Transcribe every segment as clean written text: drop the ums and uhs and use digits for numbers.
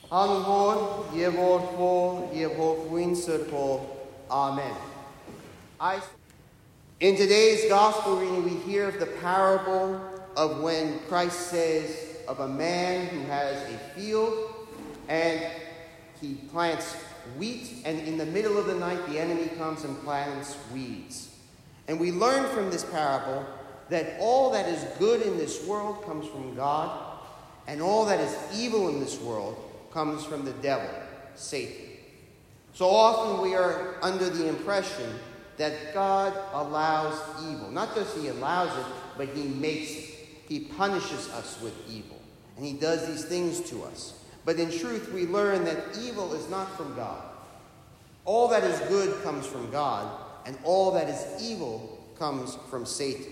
항홀 예볼포 예볼포인설포 Amen. In today's gospel reading, we hear of the parable of when Christ says of a man who has a field and he plants wheat, and in the middle of the night the enemy comes and plants weeds. And we learn from this parable that all that is good in this world comes from God, and all that is evil in this world comes from the devil, Satan. So often we are under the impression that God allows evil. Not just he allows it, but he makes it. He punishes us with evil, and he does these things to us. But in truth, we learn that evil is not from God. All that is good comes from God, and all that is evil comes from Satan.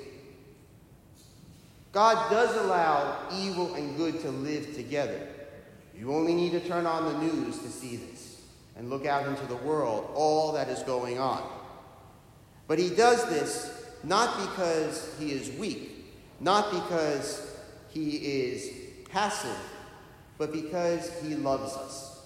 God does allow evil and good to live together. You only need to turn on the news to see this and look out into the world, all that is going on. But he does this not because he is weak, not because he is passive, but because he loves us.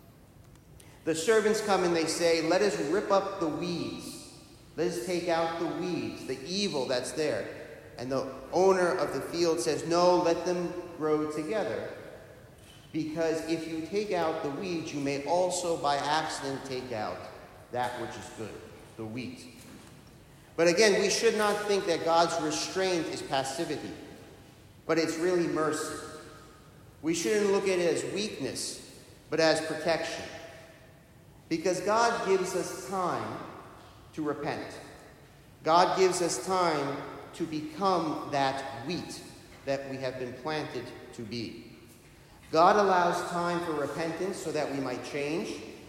The servants come and they say, let us rip up the weeds. Let us take out the weeds, the evil that's there. And the owner of the field says, no, let them grow together. Because if you take out the weeds, you may also by accident take out that which is good, the wheat. But again, we should not think that God's restraint is passivity, but it's really mercy. We shouldn't look at it as weakness, but as protection. Because God gives us time to repent. God gives us time to become that wheat that we have been planted to be. God allows time for repentance so that we might change.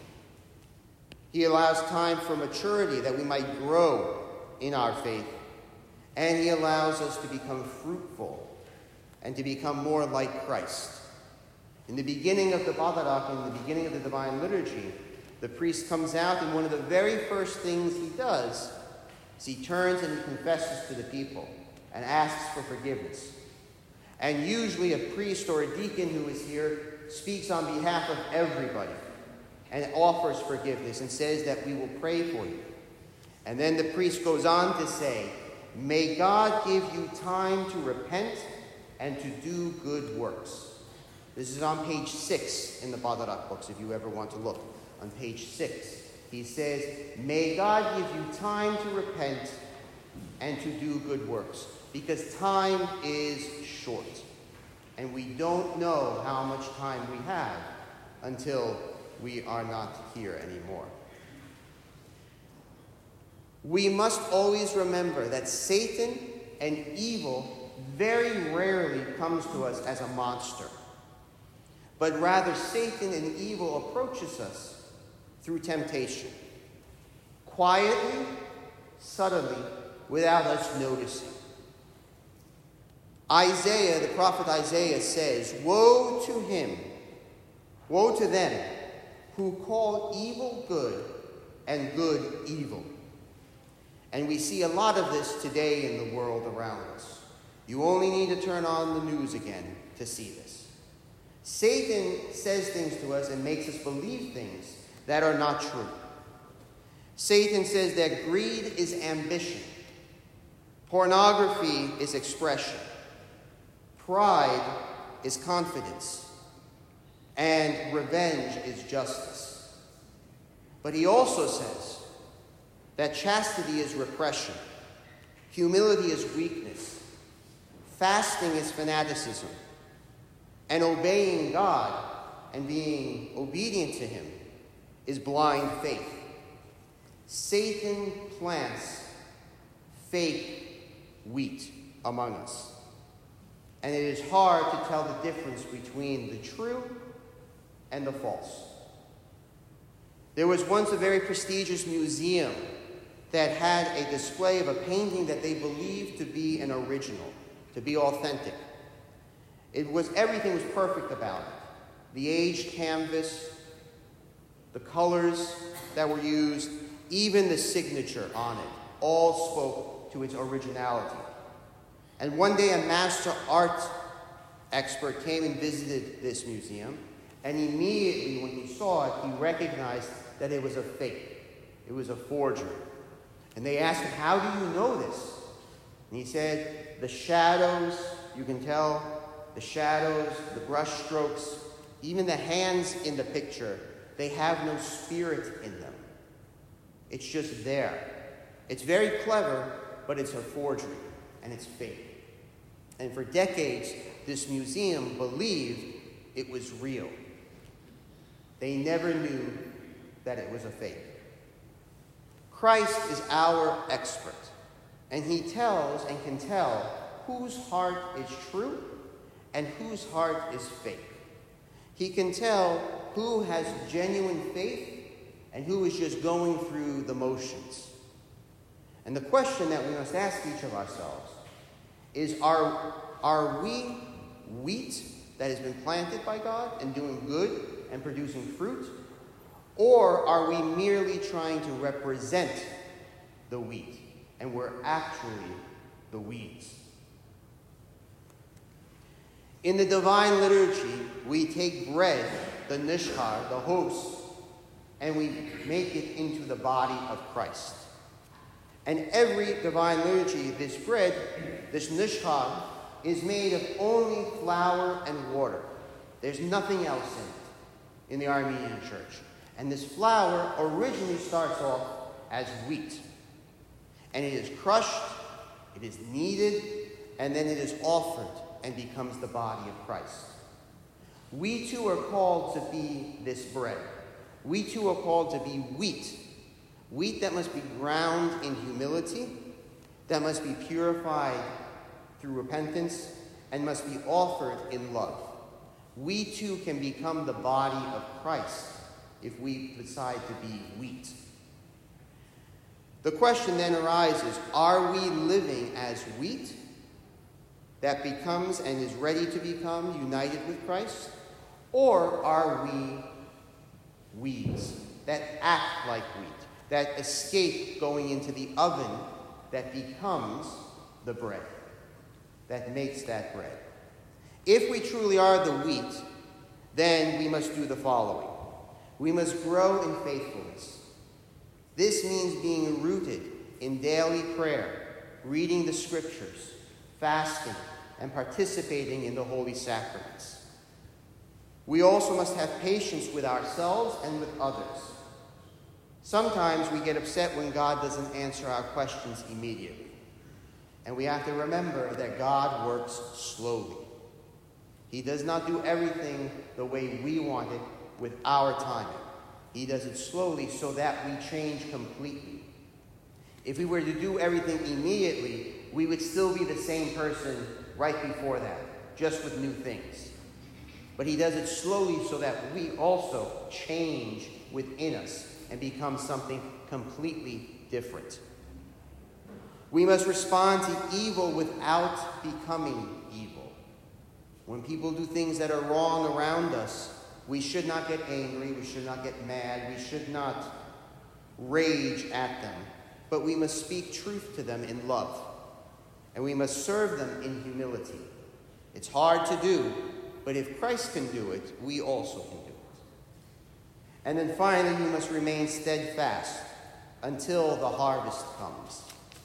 He allows time for maturity that we might grow in our faith. And he allows us to become fruitful and to become more like Christ. In the beginning of the Badarak, in the beginning of the Divine Liturgy, the priest comes out, and one of the very first things he does is he turns and he confesses to the people and asks for forgiveness. And usually a priest or a deacon who is here speaks on behalf of everybody and offers forgiveness and says that we will pray for you. And then the priest goes on to say, may God give you time to repent and to do good works. This is on page 6 in the Badarak books, if you ever want to look. On page 6, he says, may God give you time to repent and to do good works. Because time is short. And we don't know how much time we have until we are not here anymore. We must always remember that Satan and evil very rarely comes to us as a monster. But rather, Satan and evil approaches us through temptation. Quietly, subtly, without us noticing. Isaiah, the prophet Isaiah says, woe to him, woe to them who call evil good and good evil. And we see a lot of this today in the world around us. You only need to turn on the news again to see this. Satan says things to us and makes us believe things that are not true. Satan says that greed is ambition. Pornography is expression. Pride is confidence. And revenge is justice. But he also says that chastity is repression. Humility is weakness. Fasting is fanaticism. And obeying God and being obedient to him is blind faith. Satan plants fake wheat among us. And it is hard to tell the difference between the true and the false. There was once a very prestigious museum that had a display of a painting that they believed to be an original, to be authentic. Everything was perfect about it. The aged canvas, the colors that were used, even the signature on it, all spoke to its originality. And one day a master art expert came and visited this museum, And immediately when he saw it, he recognized that it was a fake. It was a forgery. And they asked him, how do you know this? And he said, the shadows, you can tell, the shadows, the brush strokes, even the hands in the picture, they have no spirit in them. It's just there. It's very clever, but it's a forgery, and it's fake. And for decades, this museum believed it was real. They never knew that it was a fake. Christ is our expert, and he tells and can tell whose heart is true and whose heart is fake. He can tell who has genuine faith and who is just going through the motions. And the question that we must ask each of ourselves is, are we wheat that has been planted by God and doing good and producing fruit? Or are we merely trying to represent the wheat and we're actually the weeds? In the divine liturgy, we take bread, the nishar, the host, and we make it into the body of Christ. And every divine liturgy, this bread, this nishar, is made of only flour and water. There's nothing else in it in the Armenian Church. And this flour originally starts off as wheat. And it is crushed, it is kneaded, and then it is offered and becomes the body of Christ. We too are called to be this bread. We too are called to be wheat. Wheat that must be ground in humility, that must be purified through repentance, and must be offered in love. We too can become the body of Christ if we decide to be wheat. The question then arises, are we living as wheat that becomes and is ready to become united with Christ? Or are we weeds that act like wheat, that escape going into the oven that becomes the bread, that makes that bread? If we truly are the wheat, then we must do the following. We must grow in faithfulness. This means being rooted in daily prayer, reading the scriptures, fasting, and participating in the holy sacraments. We also must have patience with ourselves and with others. Sometimes we get upset when God doesn't answer our questions immediately. And we have to remember that God works slowly. He does not do everything the way we want it with our timing. He does it slowly so that we change completely. If we were to do everything immediately, we would still be the same person right before that, just with new things. But he does it slowly so that we also change within us and become something completely different. We must respond to evil without becoming evil. When people do things that are wrong around us, we should not get angry, we should not get mad, we should not rage at them, but we must speak truth to them in love, and we must serve them in humility. It's hard to do, but if Christ can do it, we also can do it. And then finally, we must remain steadfast until the harvest comes,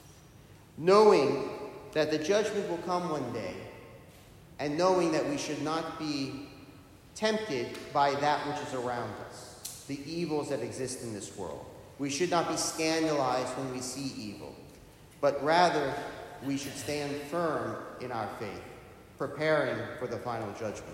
knowing that the judgment will come one day, and knowing that we should not be tempted by that which is around us, the evils that exist in this world. We should not be scandalized when we see evil, but rather we should stand firm in our faith, preparing for the final judgment.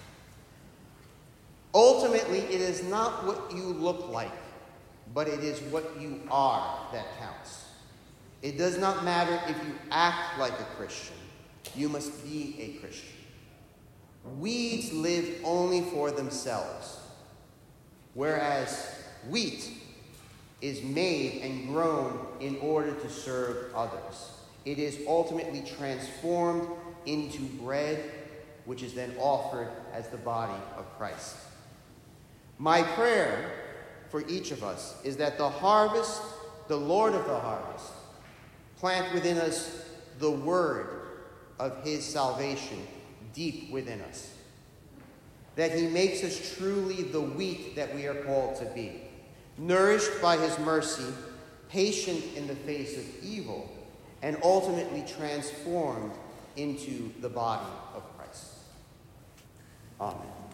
Ultimately, it is not what you look like, but it is what you are that counts. It does not matter if you act like a Christian. You must be a Christian. Weeds live only for themselves, whereas wheat is made and grown in order to serve others. It is ultimately transformed into bread, which is then offered as the body of Christ. My prayer for each of us is that the harvest, the Lord of the harvest, plant within us the word of his salvation deep within us. that he makes us truly the wheat that we are called to be, nourished by his mercy, patient in the face of evil, and ultimately transformed into the body of Christ. Amen.